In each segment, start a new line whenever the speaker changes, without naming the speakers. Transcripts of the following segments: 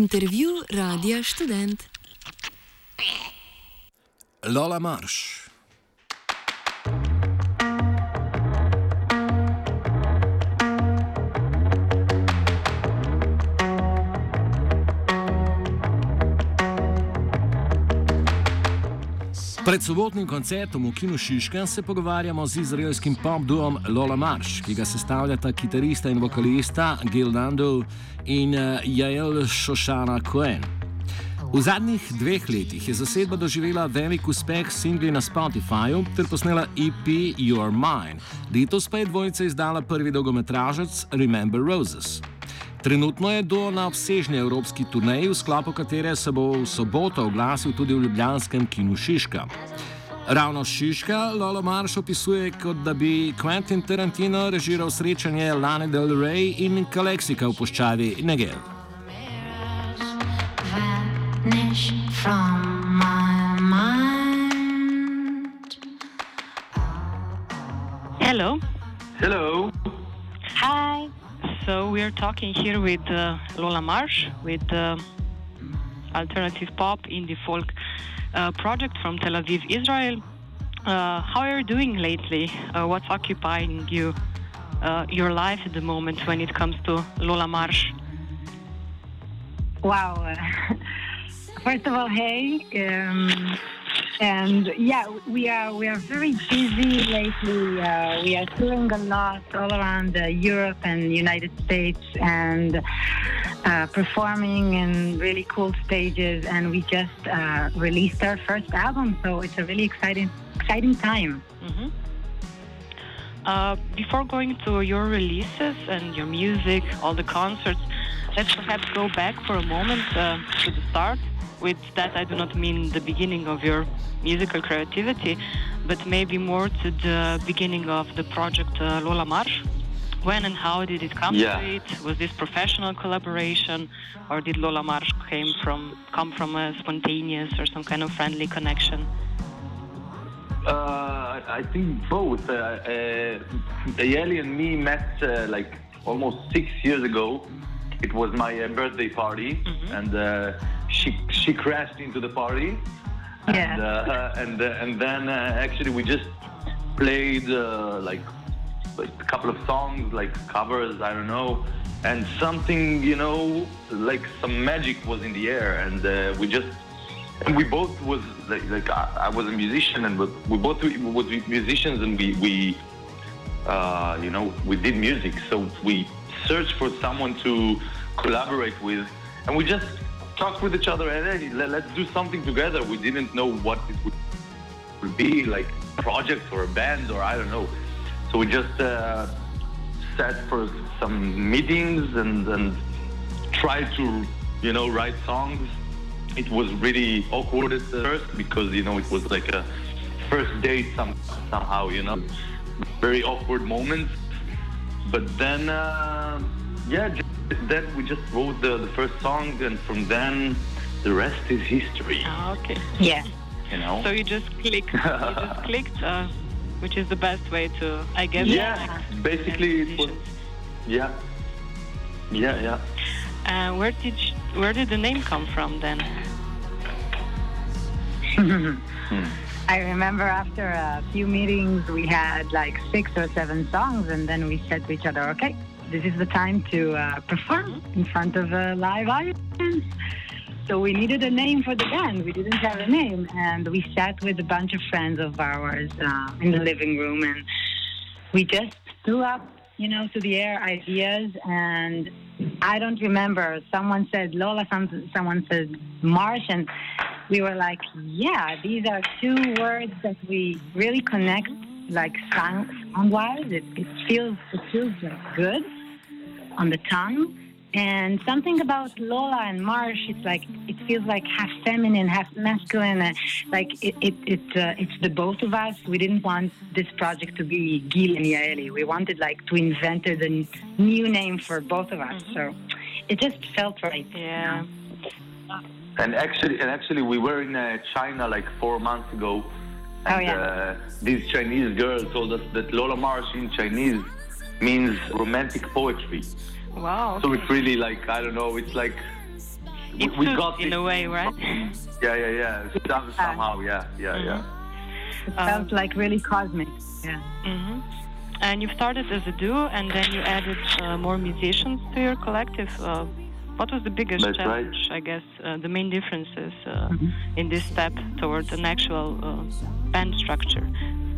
Intervju Radia Študent.
Lola Marš. Pred sobotnim koncertom v Kinu Šiška se pogovarjamo z izraelskim pop duom Lola Marš, ki ga sestavljata kitarista in vokalista Gil Nandu in Yael Shoshana Cohen. V zadnjih 2 letih je zasedba doživela velik uspeh s singli na Spotifyju ter posnela EP You're Mine. Letos pa je dvojica izdala prvi dolgometražec Remember Roses. Trenutno je duo na obsežni evropski turneji, v sklopu katere se bo v soboto oglasil tudi v ljubljanskem Kinu Šiška. Ravno Šiška Lola Marš opisuje, kot da bi Quentin Tarantino režiral srečanje Lane Del Rey in Kaleksika v puščavi Negev.
Hello.
Hello.
Hi. So we are talking here with Lola Marš, with alternative pop, indie folk project from Tel Aviv, Israel. How are you doing lately? What's occupying you, your life at the moment when it comes to Lola Marš?
Wow. First of all, hey. And yeah, we are very busy lately. We are touring a lot all around Europe and United States and performing in really cool stages. And we just released our first album, so it's a really exciting time.
Mm-hmm. Before going to your releases and your music, all the concerts, let's perhaps go back for a moment to the start. With that, I do not mean the beginning of your musical creativity, but maybe more to the beginning of the project Lola Marš. When and how did it come to it? Was this professional collaboration, or did Lola Marš come from a spontaneous or some kind of friendly connection?
I think both. Yaeli and me met like almost 6 years ago. It was my birthday party, and she crashed into the party, and then actually we just played like a couple of songs, like covers, I don't know, and something, like some magic was in the air, and we both was like I was a musician, and we both was musicians, and we did music, so we searched for someone to collaborate with, and we just talked with each other and hey, let's do something together. We didn't know what it would be, like a project or a band or I don't know. So we just sat for some meetings and tried to, write songs. It was really awkward at first because, it was like a first date somehow, very awkward moments. But then, then we just wrote the first song, and from then the rest is history.
Oh, okay.
Yeah.
So you just clicked. Which is the best way to, I guess.
Yeah. Basically, it was. Yeah.
Where did the name come from then?
I remember after a few meetings, we had like 6 or 7 songs, and then we said to each other, okay, this is the time to perform in front of a live audience. So we needed a name for the band. We didn't have a name. And we sat with a bunch of friends of ours in the living room, and we just threw up, to the air ideas. And I don't remember. Someone said Lola, someone said Marsh, and we were like, yeah, these are 2 words that we really connect, like sound-wise. It feels like good on the tongue. And something about Lola and Marsh, it feels like half feminine, half masculine. It's the both of us. We didn't want this project to be Gil and Yaeli. We wanted to invent a new name for both of us. So it just felt right.
Yeah.
And actually, we were in China like 4 months ago. And, this Chinese girl told us that Lola Marsh in Chinese means romantic poetry.
Wow.
So it's really like, I don't know, it's like
It
we
suits
got
in a way, right?
Yeah. Somehow, yeah.
It felt like really cosmic. Yeah.
Mm-hmm. And you started as a duo, and then you added more musicians to your collective. What was the biggest
That's
challenge?
right.
I guess the main differences in this step towards an actual band structure.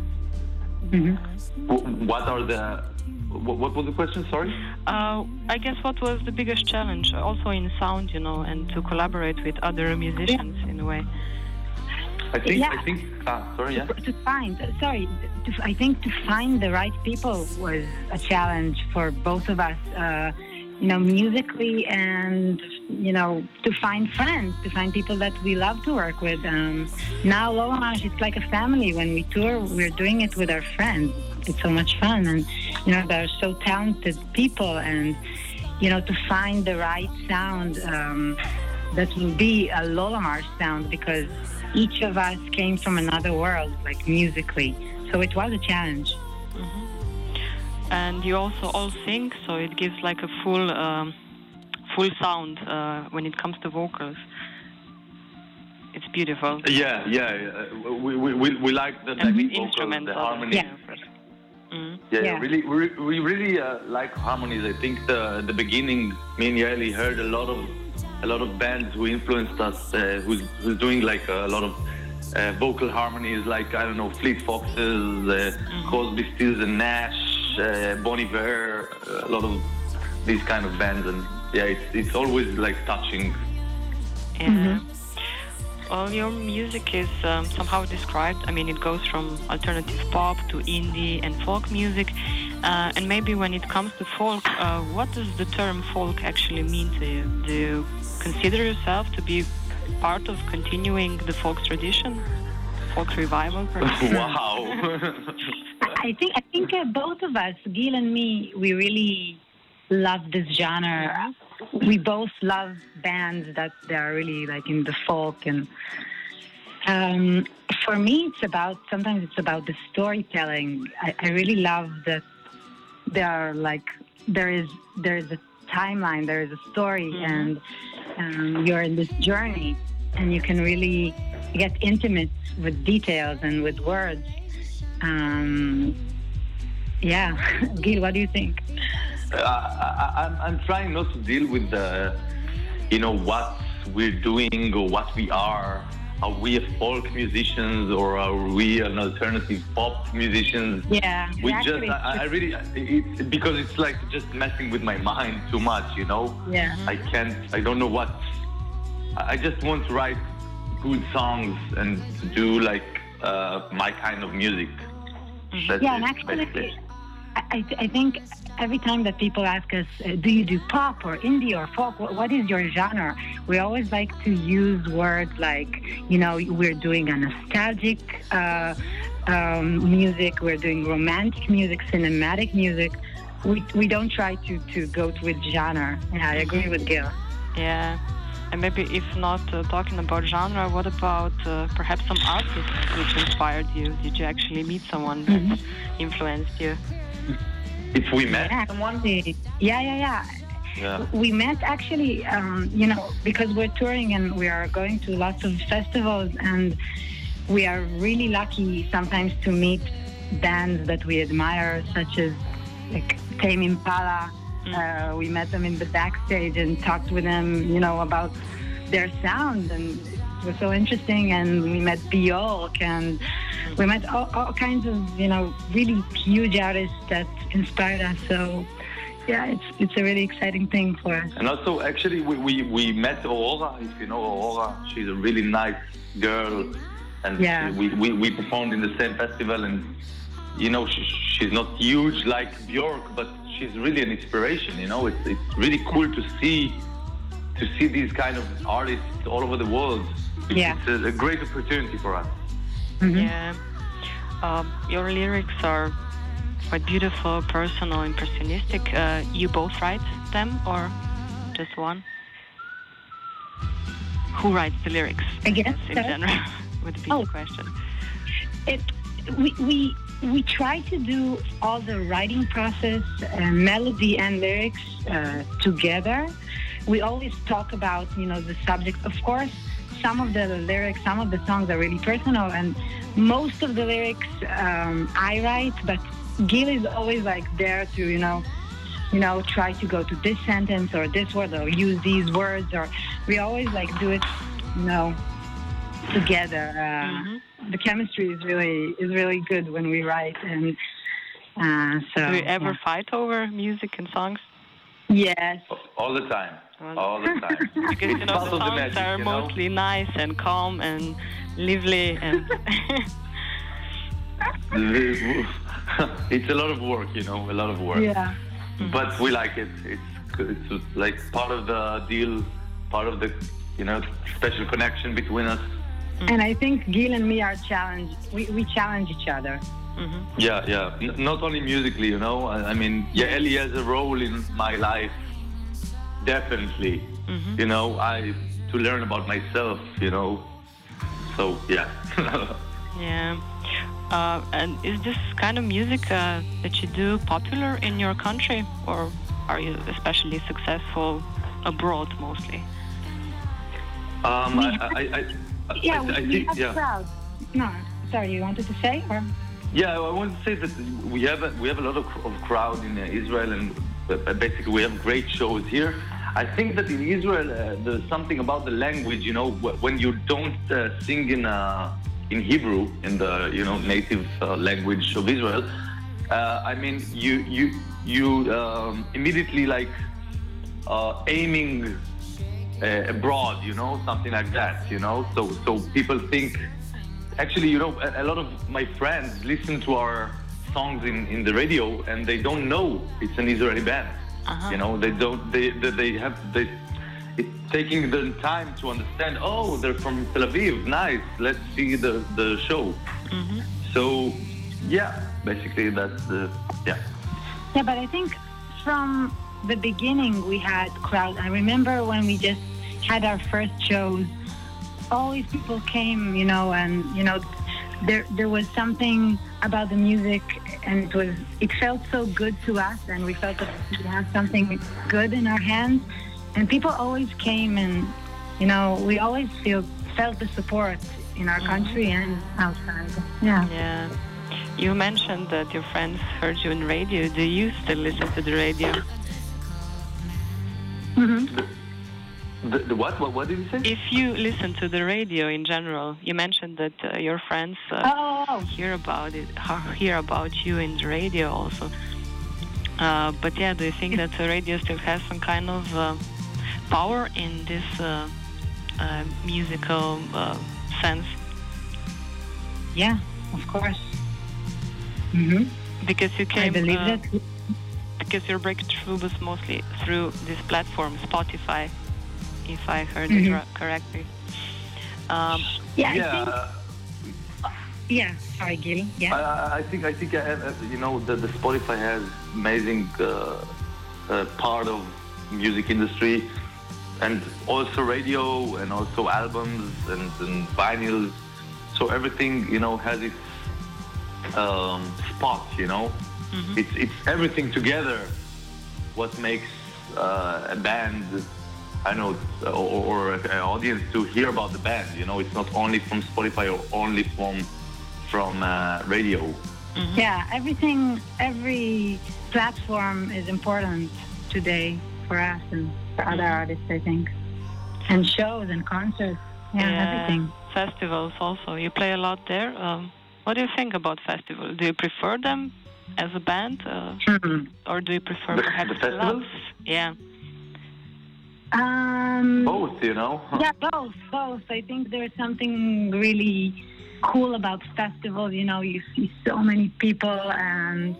What are the? What was the question? Sorry.
I guess what was the biggest challenge, also in sound, and to collaborate with other musicians in a way.
I think.
I think to find the right people was a challenge for both of us, musically, and to find friends, to find people that we love to work with. Now Lola Marsh, it's like a family. When we tour, we're doing it with our friends. It's so much fun, and they're so talented people, and to find the right sound that will be a Lola Marsh sound, because each of us came from another world, like musically. So it was a challenge.
Mm-hmm. And you also all sing, so it gives like a full sound when it comes to vocals. It's beautiful.
Yeah. We like the backing vocals, the harmony.
Yeah.
Yeah. We really like harmonies. I think the beginning, me and Yaeli heard a lot of bands who influenced us, who's doing like a lot of vocal harmonies, like, I don't know, Fleet Foxes, Crosby, Stills and Nash, Bon Iver, a lot of these kind of bands, and it's always like touching.
Yeah. Well, your music is somehow described. I mean, it goes from alternative pop to indie and folk music. And maybe when it comes to folk, what does the term folk actually mean to you? Do you consider yourself to be part of continuing the folk tradition, folk revival, perhaps?
Wow.
I think both of us, Gil and me, we really love this genre. We both love bands that they are really like in the folk, and for me, sometimes it's about the storytelling. I really love that there is a timeline, there is a story, and you're in this journey, and you can really get intimate with details and with words. Gil, what do you think?
I'm trying not to deal with what we're doing or what we are. Are we a folk musicians or are we an alternative pop musicians?
Yeah,
I really, because it's like just messing with my mind too much,
Yeah.
I don't know what. I just want to write good songs and do like my kind of music. That's
and actually, I think every time that people ask us, do you do pop or indie or folk, what is your genre? We always like to use words like, we're doing a nostalgic music, we're doing romantic music, cinematic music. We don't try to go with genre. Yeah, I agree with Gil.
Yeah. And maybe if not talking about genre, what about perhaps some artists which inspired you? Did you actually meet someone that influenced you?
If we met
someone, yeah. We met actually, because we're touring and we are going to lots of festivals, and we are really lucky sometimes to meet bands that we admire, such as like Tame Impala. We met them in the backstage and talked with them, about their sound, and it was so interesting. And we met Bjork, and we met all kinds of, really huge artists that inspired us. So, yeah, it's a really exciting thing for us.
And also, actually, we met Aurora. If you know Aurora, she's a really nice girl, and we performed in the same festival. And she's not huge like Bjork, but she's really an inspiration. It's really cool to see these kind of artists all over the world. It's a great opportunity for us.
Mm-hmm.
Yeah. Your lyrics are quite beautiful, personal, impressionistic. You both write them or just one? Who writes the lyrics?
I guess
in general would be the question.
We try to do all the writing process, melody and lyrics together. we always talk about, the subject. Of course, some of the lyrics, some of the songs are really personal, and most of the lyrics I write, but Gil is always like there to, try to go to this sentence or this word or use these words, or we always like do it, together. The chemistry is really good when we write, and so.
Do you ever fight over music and songs?
Yes.
All the time. All the time.
Because the songs
magic,
are mostly nice and calm and lively, and
it's a lot of work, a lot of work.
Yeah.
But we like it. It's like part of the deal, part of the special connection between us.
And I think Gil and me are challenged. We challenge each other.
Yeah. Not only musically, I mean, Yaeli has a role in my life, definitely. To learn about myself, So, yeah.
Yeah. And is this kind of music that you do popular in your country, or are you especially successful abroad mostly?
I
have crowd. No, sorry, you wanted to say? Or?
Yeah, I want to say that we have a lot of crowd in Israel, and basically we have great shows here. I think that in Israel there's something about the language, when you don't sing in Hebrew, in the native language of Israel. I mean, you immediately like aiming abroad, something like that, So people think. Actually, a lot of my friends listen to our songs in the radio, and they don't know it's an Israeli band. They don't. It's taking the time to understand. Oh, they're from Tel Aviv. Nice. Let's see the show. So, yeah, basically that's the
Yeah, but I think from the beginning we had crowd. I remember when we just had our first shows. Always people came, and there was something about the music, and it felt so good to us, and we felt that we had something good in our hands, and people always came, and we always felt the support in our country and outside.
Yeah. You mentioned that your friends heard you on radio. Do you still listen to the radio?
The what? What did you say?
If you listen to the radio in general, you mentioned that your friends hear about you in the radio also. But yeah, do you think that the radio still has some kind of power in this musical sense?
Yeah, of course.
Because you came.
I believe that.
Because your breakthrough was mostly through this platform, Spotify. If I heard it correctly.
Sorry, Gil. Yeah.
I think the Spotify has amazing part of music industry, and also radio, and also albums and vinyls. So everything has its spot. It's everything together. What makes a band. I know, or an audience to hear about the band. It's not only from Spotify or only from radio.
Yeah, every platform is important today for us and for other artists, I think. And shows and concerts, everything.
Festivals also. You play a lot there. What do you think about festivals? Do you prefer them as a band, or do you prefer perhaps
the festivals?
Yeah.
Both,
Yeah, both. I think there's something really cool about festivals. You see so many people, and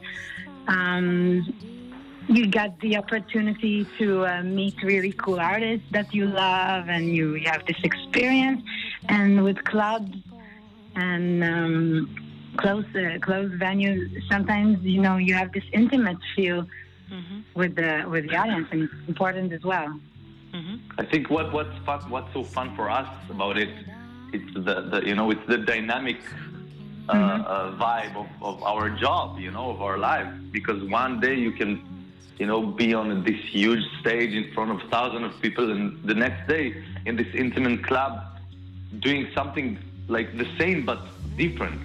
you get the opportunity to meet really cool artists that you love, and you have this experience. And with clubs and close venues, sometimes you have this intimate feel with the audience, and it's important as well.
I think what's so fun for us about it, it's it's the dynamic vibe of our job, of our lives. Because one day you can be on this huge stage in front of thousands of people, and the next day in this intimate club doing something like the same but different,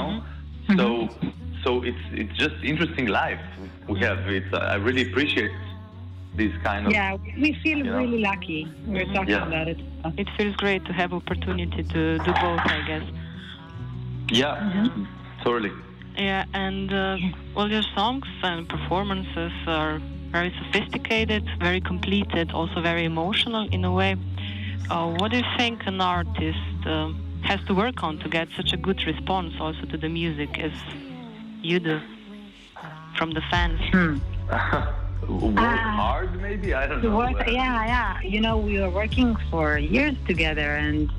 So it's just interesting life we have. I really appreciate this kind of.
Yeah, we feel really lucky. We're talking about it.
It feels great to have opportunity to do both, I guess.
Yeah, totally.
Yeah, and all your songs and performances are very sophisticated, very completed, also very emotional in a way. What do you think an artist has to work on to get such a good response also to the music as you do from the fans?
Work hard, maybe? I don't know.
Yeah. We were working for years together, and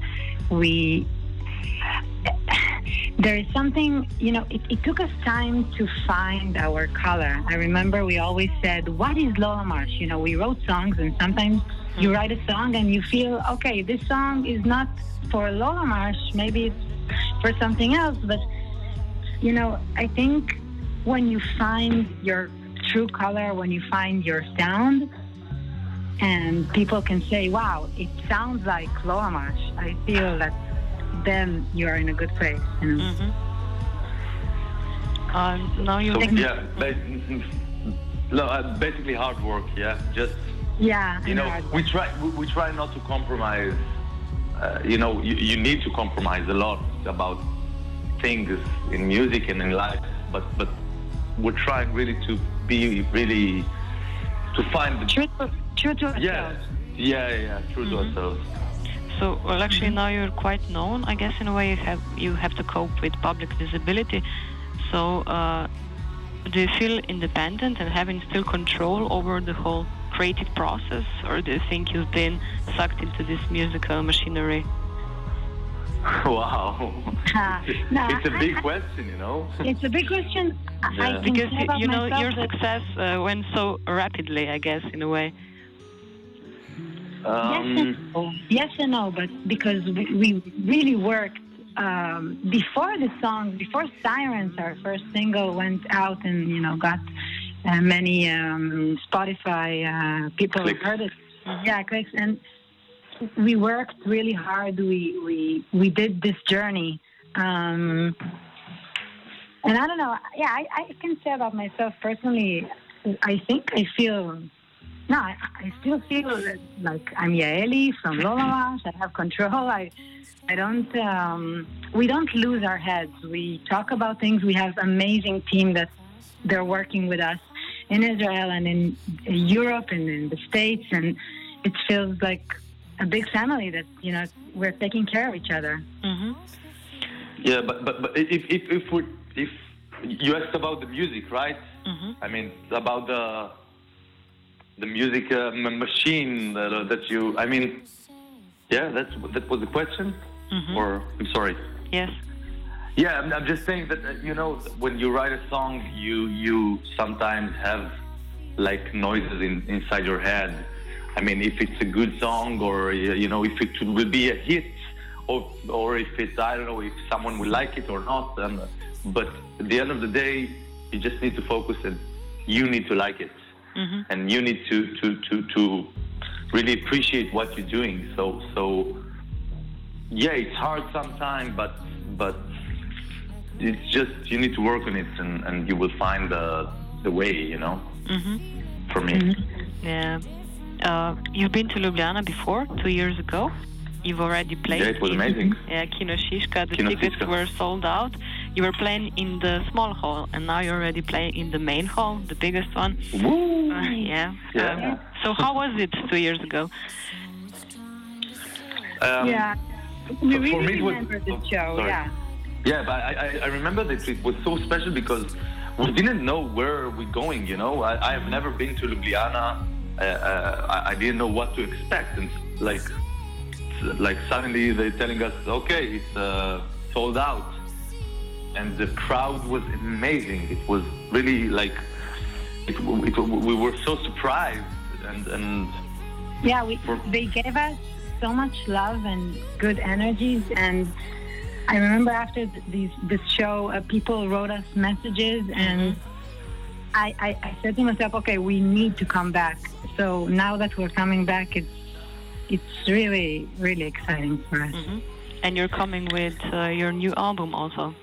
there is something, it took us time to find our color. I remember we always said, what is Lola Marsh? We wrote songs, and sometimes you write a song and you feel, okay, this song is not for Lola Marsh, maybe it's for something else. But, I think when you find your true color, when you find your sound, and people can say, wow, it sounds like Lola Marsh, I feel that then you are in a good place.
Now you
basically hard work. Just we try not to compromise. You need to compromise a lot about things in music and in life, but we're trying really to be to find the
true to ourselves.
True to ourselves.
So, well, actually, now you're quite known. I guess in a way you have to cope with public visibility. So, do you feel independent and having still control over the whole creative process, or do you think you've been sucked into this musical machinery?
Wow, it's a big question,
It's a big question.
Because your success went so rapidly, I guess, in a way.
Yes and no, but because we really worked before before Sirens, our first single, went out and got many Spotify people heard it. Clicks, and we worked really hard. We did this journey, and I don't know. I can say about myself personally. I still feel like I'm Yaeli from Lola Marsh. I have control. I don't. We don't lose our heads. We talk about things. We have amazing team that they're working with us in Israel and in Europe and in the States, and it feels like a big family that we're taking care of each other.
Yeah, but if you asked about the music, right? I mean about the music machine that you. I mean, that was the question. Or I'm sorry.
Yes.
Yeah, I'm just saying that when you write a song, you sometimes have like noises inside your head. I mean, if it's a good song, or if it will be a hit, or if it's, I don't know, if someone will like it or not. But at the end of the day, you just need to focus, and you need to like it, and you need to really appreciate what you're doing. So yeah, it's hard sometimes, but it's just you need to work on it, and you will find the way. For me.
Yeah. You've been to Ljubljana before, 2 years ago. You've already played.
Yeah, it was amazing.
Kino Šiška. The tickets were sold out. You were playing in the small hall, and now you're already playing in the main hall, the biggest one.
Woo!
So how was it 2 years ago?
We really remember the show.
Sorry. Yeah, but I remember that it was so special because we didn't know where we're going. I have never been to Ljubljana. I didn't know what to expect, and like suddenly they're telling us, okay, it's sold out, and the crowd was amazing. It was really like we were so surprised, and
they gave us so much love and good energies. And I remember after this show, people wrote us messages, and I said to myself, okay, we need to come back. So now that we're coming back, it's really, really exciting for us.
Mm-hmm. And you're coming with your new album also.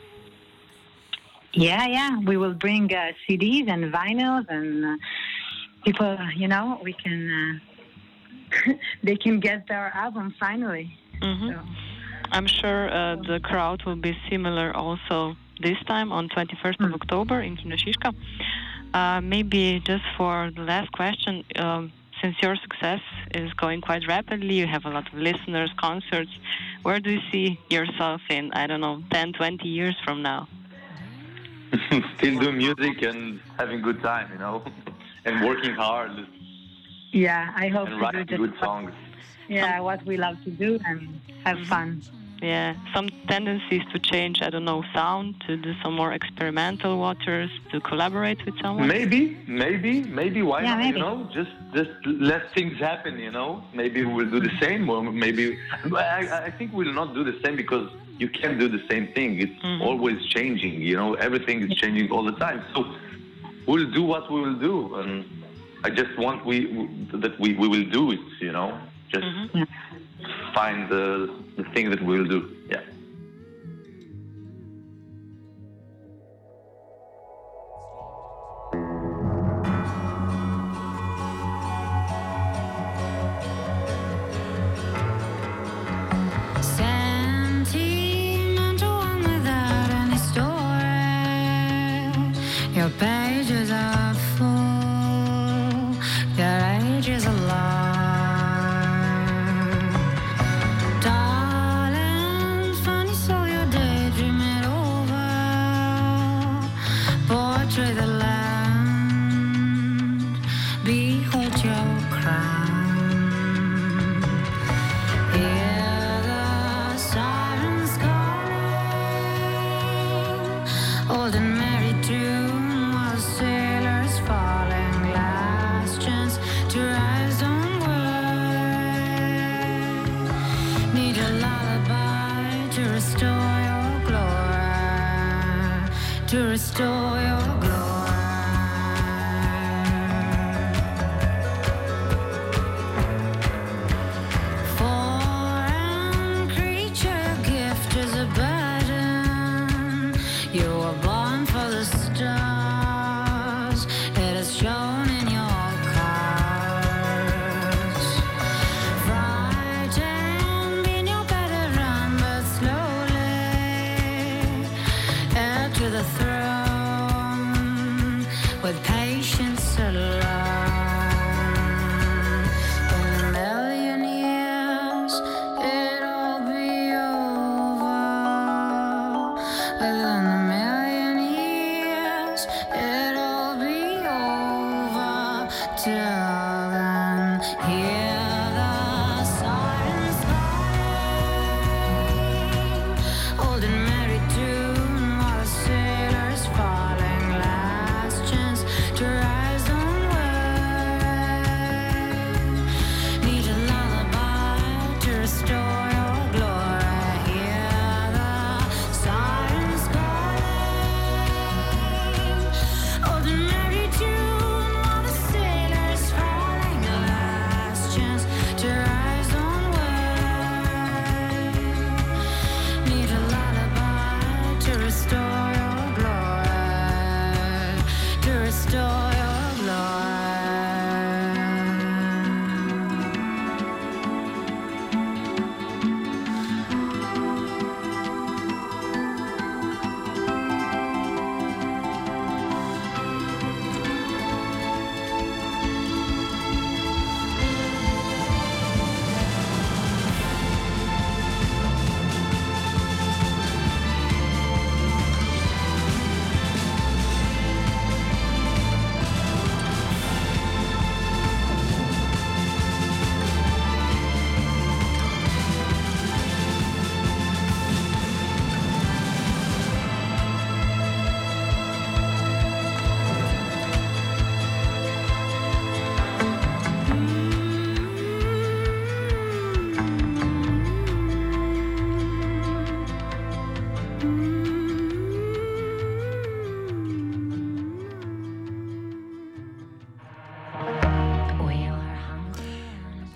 Yeah. We will bring CDs and vinyls, and people, we can, they can get their album finally.
Mm-hmm.
So.
I'm sure the crowd will be similar also this time on 21st of October in Kino Šiška. Maybe just for the last question, since your success is going quite rapidly, you have a lot of listeners, concerts, where do you see yourself in, 10, 20 years from now?
Still doing music and having good time, and working hard.
Yeah, I hope
and
to
writing
do
good songs.
Yeah, what we love to do and have fun.
Yeah, some tendencies to change, sound, to do some more experimental waters, to collaborate with someone?
Maybe, why not,
maybe.
Just let things happen, Maybe we'll do the same, or maybe... I think we'll not do the same because you can't do the same thing. It's always changing, Everything is changing all the time. So we'll do what we will do, and I just want that we will do it, Just find the thing that we'll do. Yeah.
Sentimental one without any story. Your pages are full. Your age is a lie. The land, behold your crown. Hear the sirens calling, old and merry tune, while the sailors falling. Last chance to rise onward. Need a lullaby to restore your glory, to restore your glory. Foreign creature, gift is a burden. You were born for the stars. It is shown in your cards. Frightened in your better run, but slowly heir to the throne, with patience alone. In a million years, it'll be over. Within a million years, it'll be over. Till then, hear the sirens calling, old and merry tune, while the sailors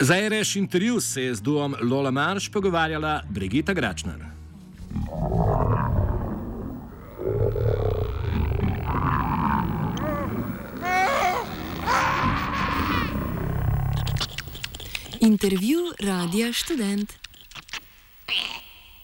Za RS intervju se je z duom Lola Marš pogovarjala Brigitta Gračner.
Intervju Radia Študent.